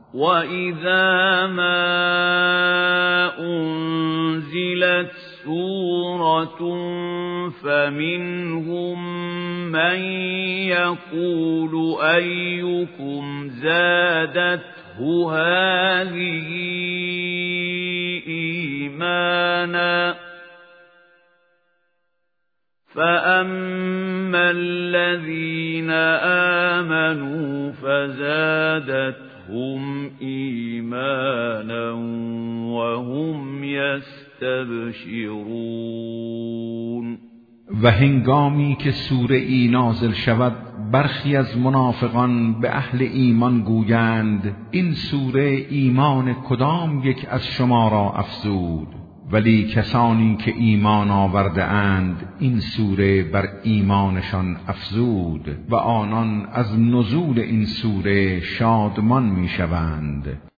وَإِذَا مَا أُنْزِلَتْ سُورَةٌ فَمِنْهُمْ مَنْ يَقُولُ أَيُّكُمْ زَادَتْهُ هَذِهِ إِيمَانًا فَأَمَّا الَّذِينَ آمَنُوا فَزَادَتْهُمْ إِيمَانًا وَهُمْ يَسْتَبْشِرُونَ. و هنگامی که سوره ای نازل شود برخی از منافقان به اهل ایمان گویند این سوره ایمان کدام یک از شما را افزود، ولی کسانی که ایمان آورده اند این سوره بر ایمانشان افزود و آنان از نزول این سوره شادمان می شوند.